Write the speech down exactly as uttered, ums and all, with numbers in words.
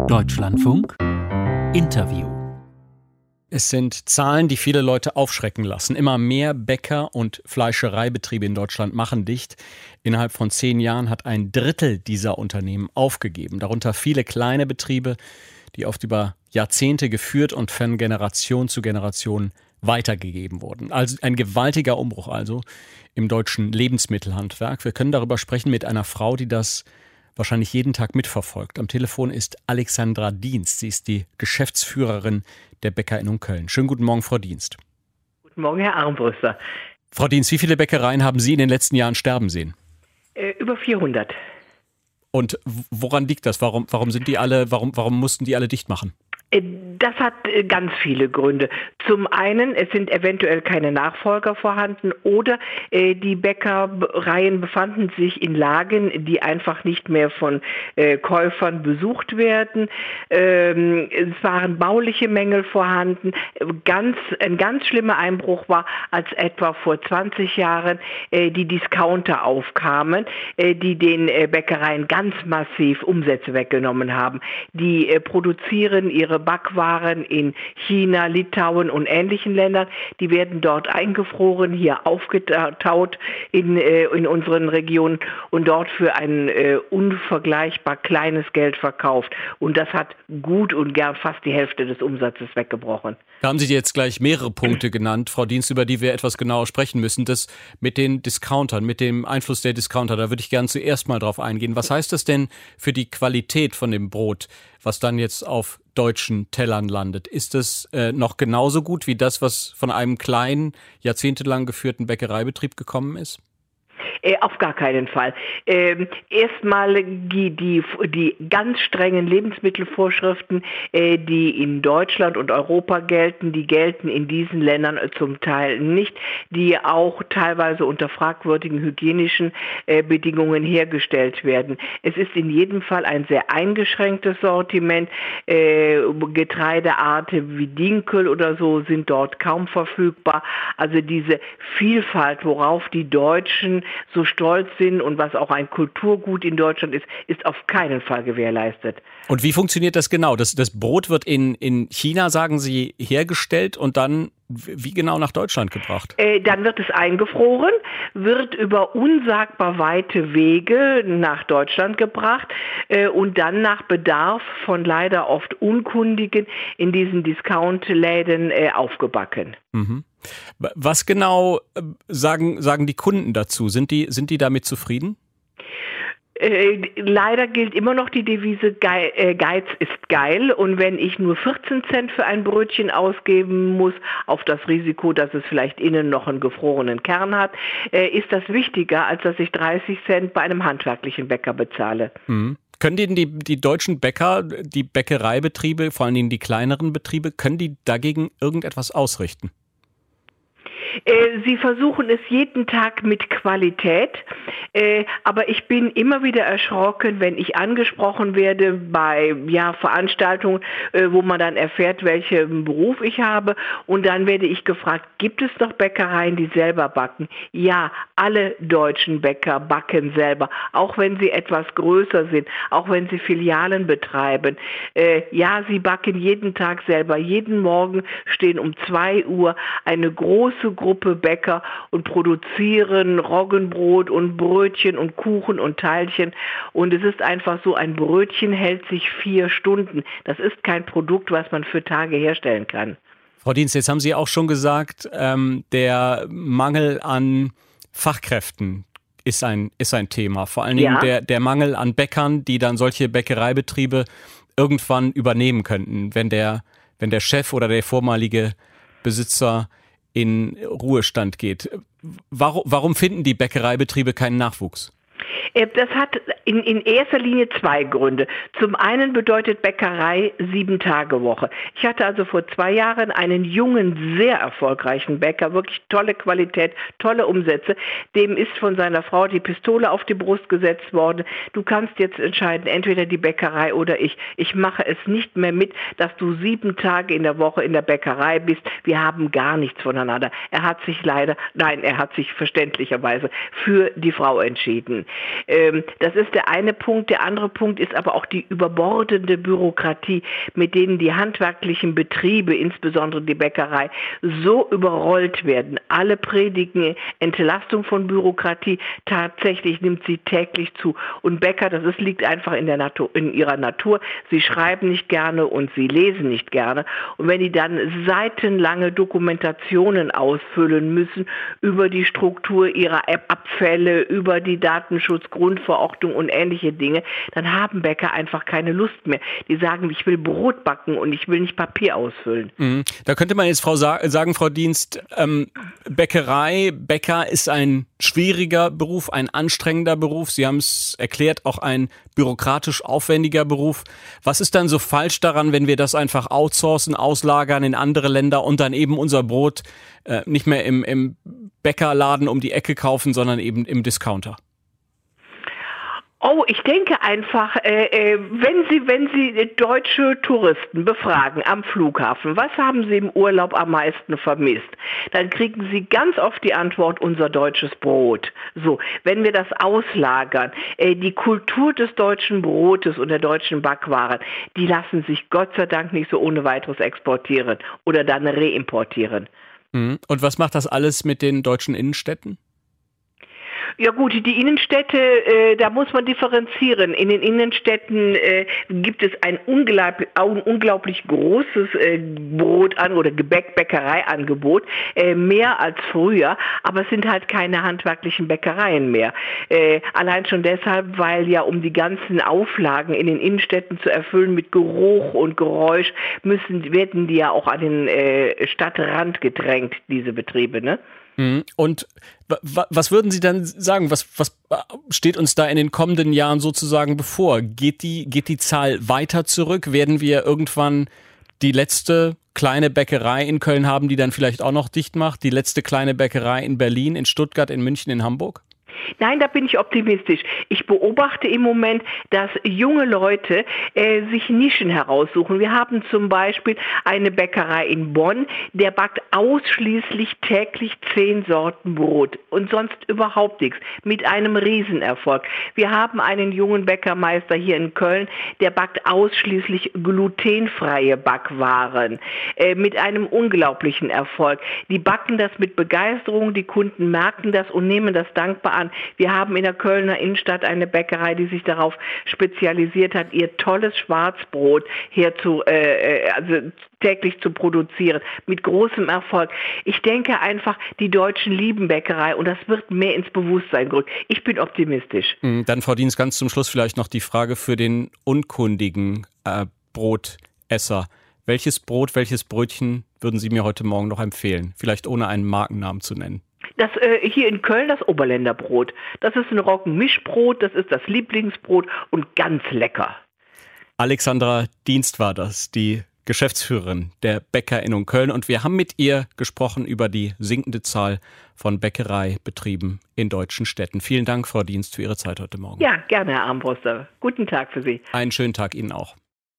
Deutschlandfunk Interview. Es sind Zahlen, die viele Leute aufschrecken lassen. Immer mehr Bäcker- und Fleischereibetriebe in Deutschland machen dicht. Innerhalb von zehn Jahren hat ein Drittel dieser Unternehmen aufgegeben. Darunter viele kleine Betriebe, die oft über Jahrzehnte geführt und von Generation zu Generation weitergegeben wurden. Also ein gewaltiger Umbruch also im deutschen Lebensmittelhandwerk. Wir können darüber sprechen mit einer Frau, die das wahrscheinlich jeden Tag mitverfolgt. Am Telefon ist Alexandra Dienst. Sie ist die Geschäftsführerin der Bäckerinnung Köln. Schönen guten Morgen, Frau Dienst. Guten Morgen, Herr Armbruster. Frau Dienst, wie viele Bäckereien haben Sie in den letzten Jahren sterben sehen? Äh, über vierhundert. Und woran liegt das? Warum, warum sind die alle, warum, warum mussten die alle dicht machen? Das hat ganz viele Gründe. Zum einen, es sind eventuell keine Nachfolger vorhanden oder äh, die Bäckereien befanden sich in Lagen, die einfach nicht mehr von äh, Käufern besucht werden. Ähm, es waren bauliche Mängel vorhanden. Ganz, ein ganz schlimmer Einbruch war, als etwa vor zwanzig Jahren äh, die Discounter aufkamen, äh, die den äh, Bäckereien ganz massiv Umsätze weggenommen haben. Die äh, produzieren ihre Backwaren in China, Litauen und ähnlichen Ländern. Die werden dort eingefroren, hier aufgetaut in, äh, in unseren Regionen und dort für ein äh, unvergleichbar kleines Geld verkauft. Und das hat gut und gern fast die Hälfte des Umsatzes weggebrochen. Da haben Sie jetzt gleich mehrere Punkte genannt, Frau Dienst, über die wir etwas genauer sprechen müssen. Das mit den Discountern, mit dem Einfluss der Discounter, da würde ich gerne zuerst mal drauf eingehen. Was heißt das denn für die Qualität von dem Brot, was dann jetzt auf deutschen Tellern landet? Ist es äh, noch genauso gut wie das, was von einem kleinen, jahrzehntelang geführten Bäckereibetrieb gekommen ist? Äh, auf gar keinen Fall. Ähm, erstmal die, die, die ganz strengen Lebensmittelvorschriften, äh, die in Deutschland und Europa gelten, die gelten in diesen Ländern zum Teil nicht, die auch teilweise unter fragwürdigen hygienischen äh, Bedingungen hergestellt werden. Es ist in jedem Fall ein sehr eingeschränktes Sortiment. Äh, Getreidearten wie Dinkel oder so sind dort kaum verfügbar. Also diese Vielfalt, worauf die Deutschen so stolz sind und was auch ein Kulturgut in Deutschland ist, ist auf keinen Fall gewährleistet. Und wie funktioniert das genau? Das, das Brot wird in, in China, sagen Sie, hergestellt und dann wie genau nach Deutschland gebracht? Äh, dann wird es eingefroren, wird über unsagbar weite Wege nach Deutschland gebracht äh, und dann nach Bedarf von leider oft Unkundigen in diesen Discount-Läden äh, aufgebacken. Mhm. Was genau sagen, sagen die Kunden dazu? Sind die, sind die damit zufrieden? Äh, leider gilt immer noch die Devise, Geiz, äh, Geiz ist geil, und wenn ich nur vierzehn Cent für ein Brötchen ausgeben muss, auf das Risiko, dass es vielleicht innen noch einen gefrorenen Kern hat, äh, ist das wichtiger, als dass ich dreißig Cent bei einem handwerklichen Bäcker bezahle. Mhm. Können die, die, die deutschen Bäcker, die Bäckereibetriebe, vor allen Dingen die kleineren Betriebe, können die dagegen irgendetwas ausrichten? Sie versuchen es jeden Tag mit Qualität, aber ich bin immer wieder erschrocken, wenn ich angesprochen werde bei ja, Veranstaltungen, wo man dann erfährt, welchen Beruf ich habe, und dann werde ich gefragt, gibt es noch Bäckereien, die selber backen? Ja, alle deutschen Bäcker backen selber, auch wenn sie etwas größer sind, auch wenn sie Filialen betreiben. Ja, sie backen jeden Tag selber. Jeden Morgen stehen um zwei Uhr eine große Gruppe Bäcker und produzieren Roggenbrot und Brötchen und Kuchen und Teilchen. Und es ist einfach so, ein Brötchen hält sich vier Stunden. Das ist kein Produkt, was man für Tage herstellen kann. Frau Dienst, jetzt haben Sie auch schon gesagt, ähm, der Mangel an Fachkräften ist ein, ist ein Thema. Vor allen Dingen ja. der, der Mangel an Bäckern, die dann solche Bäckereibetriebe irgendwann übernehmen könnten, wenn der, wenn der Chef oder der vormalige Besitzer in Ruhestand geht. Warum, warum finden die Bäckereibetriebe keinen Nachwuchs? Das hat in, in erster Linie zwei Gründe. Zum einen bedeutet Bäckerei Sieben-Tage-Woche. Ich hatte also vor zwei Jahren einen jungen, sehr erfolgreichen Bäcker, wirklich tolle Qualität, tolle Umsätze. Dem ist von seiner Frau die Pistole auf die Brust gesetzt worden. Du kannst jetzt entscheiden, entweder die Bäckerei oder ich. Ich mache es nicht mehr mit, dass du sieben Tage in der Woche in der Bäckerei bist. Wir haben gar nichts voneinander. Er hat sich leider, nein, er hat sich verständlicherweise für die Frau entschieden. Ähm, das ist der eine Punkt. Der andere Punkt ist aber auch die überbordende Bürokratie, mit denen die handwerklichen Betriebe, insbesondere die Bäckerei, so überrollt werden. Alle predigen Entlastung von Bürokratie. Tatsächlich nimmt sie täglich zu. Und Bäcker, das ist, liegt einfach in der Natur, in ihrer Natur. Sie schreiben nicht gerne und sie lesen nicht gerne. Und wenn die dann seitenlange Dokumentationen ausfüllen müssen über die Struktur ihrer Abfälle, über die Datenschutzgrundverordnung und ähnliche Dinge, dann haben Bäcker einfach keine Lust mehr. Die sagen, ich will Brot backen und ich will nicht Papier ausfüllen. Mhm. Da könnte man jetzt Frau Sa- sagen, Frau Dienst, ähm, Bäckerei, Bäcker ist ein schwieriger Beruf, ein anstrengender Beruf. Sie haben es erklärt, auch ein bürokratisch aufwendiger Beruf. Was ist dann so falsch daran, wenn wir das einfach outsourcen, auslagern in andere Länder und dann eben unser Brot äh, nicht mehr im, im Bäckerladen um die Ecke kaufen, sondern eben im Discounter? Oh, ich denke einfach, äh, äh, wenn Sie, wenn Sie deutsche Touristen befragen am Flughafen, was haben Sie im Urlaub am meisten vermisst? Dann kriegen Sie ganz oft die Antwort, unser deutsches Brot. So, wenn wir das auslagern, äh, die Kultur des deutschen Brotes und der deutschen Backwaren, die lassen sich Gott sei Dank nicht so ohne weiteres exportieren oder dann reimportieren. Mhm. Und was macht das alles mit den deutschen Innenstädten? Ja gut, die Innenstädte, äh, da muss man differenzieren. In den Innenstädten äh, gibt es ein unglaublich, ein unglaublich großes äh, Brot an oder Gebäck-Bäckereiangebot, äh, mehr als früher, aber es sind halt keine handwerklichen Bäckereien mehr. Äh, allein schon deshalb, weil ja um die ganzen Auflagen in den Innenstädten zu erfüllen mit Geruch und Geräusch, müssen, werden die ja auch an den äh, Stadtrand gedrängt, diese Betriebe, ne? Und was würden Sie dann sagen, was, was steht uns da in den kommenden Jahren sozusagen bevor? Geht die, geht die Zahl weiter zurück? Werden wir irgendwann die letzte kleine Bäckerei in Köln haben, die dann vielleicht auch noch dicht macht? Die letzte kleine Bäckerei in Berlin, in Stuttgart, in München, in Hamburg? Nein, da bin ich optimistisch. Ich beobachte im Moment, dass junge Leute äh, sich Nischen heraussuchen. Wir haben zum Beispiel eine Bäckerei in Bonn, der backt ausschließlich täglich zehn Sorten Brot und sonst überhaupt nichts, mit einem Riesenerfolg. Wir haben einen jungen Bäckermeister hier in Köln, der backt ausschließlich glutenfreie Backwaren, äh, mit einem unglaublichen Erfolg. Die backen das mit Begeisterung, die Kunden merken das und nehmen das dankbar an. Wir haben in der Kölner Innenstadt eine Bäckerei, die sich darauf spezialisiert hat, ihr tolles Schwarzbrot herzu, äh, also täglich zu produzieren, mit großem Erfolg. Ich denke einfach, die Deutschen lieben Bäckerei und das wird mehr ins Bewusstsein gerückt. Ich bin optimistisch. Dann, Frau Dienst, ganz zum Schluss vielleicht noch die Frage für den unkundigen äh, Brotesser. Welches Brot, welches Brötchen würden Sie mir heute Morgen noch empfehlen? Vielleicht ohne einen Markennamen zu nennen. Das äh, hier in Köln das Oberländer Brot. Das ist ein Roggenmischbrot, das ist das Lieblingsbrot und ganz lecker. Alexandra Dienst war das, die Geschäftsführerin der BäckerInnung Köln. Und wir haben mit ihr gesprochen über die sinkende Zahl von Bäckereibetrieben in deutschen Städten. Vielen Dank, Frau Dienst, für Ihre Zeit heute Morgen. Ja, gerne, Herr Armbruster. Guten Tag für Sie. Einen schönen Tag Ihnen auch.